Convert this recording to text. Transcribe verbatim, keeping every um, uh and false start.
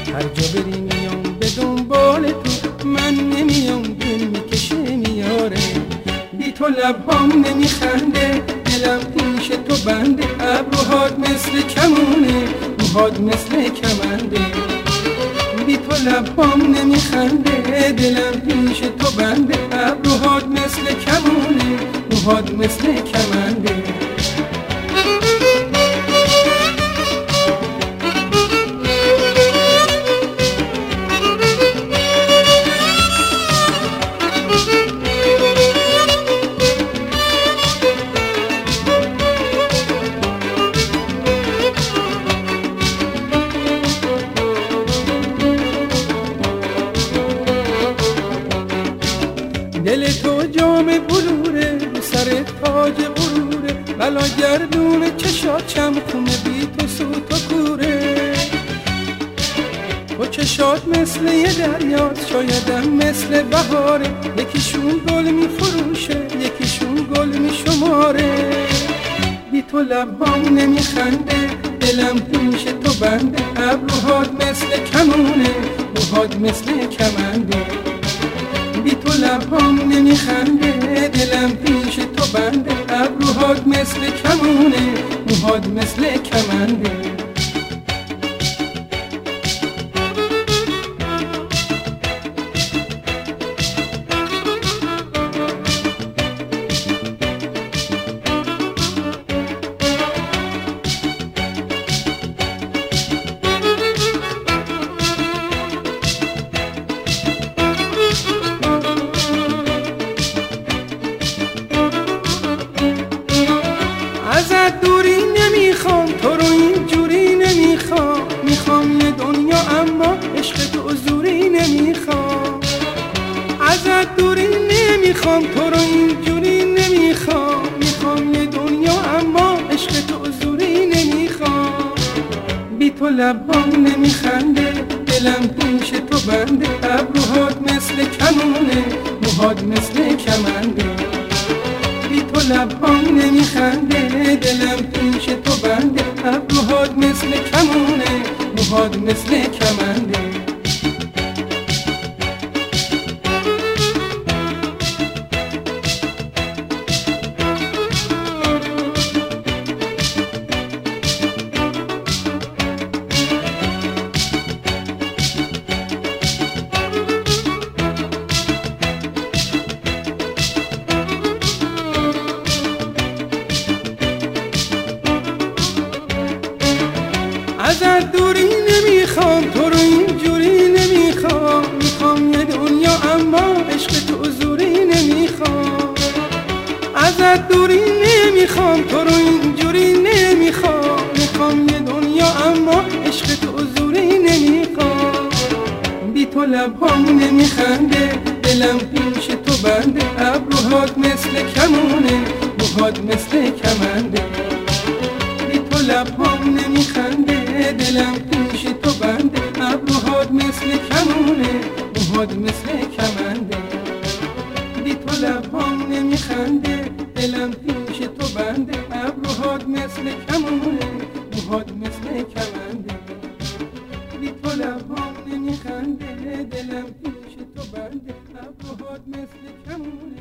هر جا بری میام به دنبال تو، من نمیام دل میکشه میاره. بی تو لبهام نمیخنده، دلم پیش تو بنده. ابروهات مثل کمونه، موهات مثل کمنده. بی تو لبهام نمیخنده، دلم پیش تو بنده. ابروهات مثل کمونه، موهات مثل کمنده. دل تو جام بلوره، رو سر تاج غروره. بلا گردون چشات چمخونه، بی تو سوت و کوره. تو چشات مثل یه دریاست، شایدم مثل بهاره. یکیشون گل میفروشه، یکیشون گل میشماره. بی تو لبهام نمیخنده، دلم پیش تو بنده. ابروهات مثل کمونه، موهات مثل کمنده. بی تو لبهام نمیخنده، دلم پیش تو بنده. ابروهات مثل کمونه، موهات مثل کمنده. ازت دوری نمیخوام، تو رو اینجوری نمیخوام. میخوام یه دنیا اما عشق تو زوری نمیخوام. ازت دوری نمیخوام، تو رو اینجوری نمیخوام. میخوام یه دنیا اما عشق تو زوری نمیخوام. بی تو لبهام نمیخنده، دلم پیش تو بنده. ابروهات مثل کمونه، موهات مثل کمنده. بی تو لبهام نمیخنده، دلم پیش تو بنده. ابروهات مثل کمونه، موهات مثل کمنده. ازت دوری نمیخوام، تو رو اینجوری نمیخوام. میخوام یه دنیا اما عشق تو زوری نمیخوام. ازت دوری نمیخوام، تو رو اینجوری نمیخوام. میخوام یه دنیا اما عشق تو زوری نمیخوام. بی تو لبهام نمیخنده، دلم پیش تو بنده. ابروهات مثل کمونه، موهات مثل کمنده. بی تو لبهام نمیخنده، دلم پیش تو بنده. ابروهات مثل کمونه، موهات مثل کمنده. بی تو لبهام نمیخنده، دلم پیش تو بنده. ابروهات مثل کمونه، موهات مثل کمنده. بی تو لبهام نمیخنده، دلم پیش تو بنده. ابروهات مثل کمونه.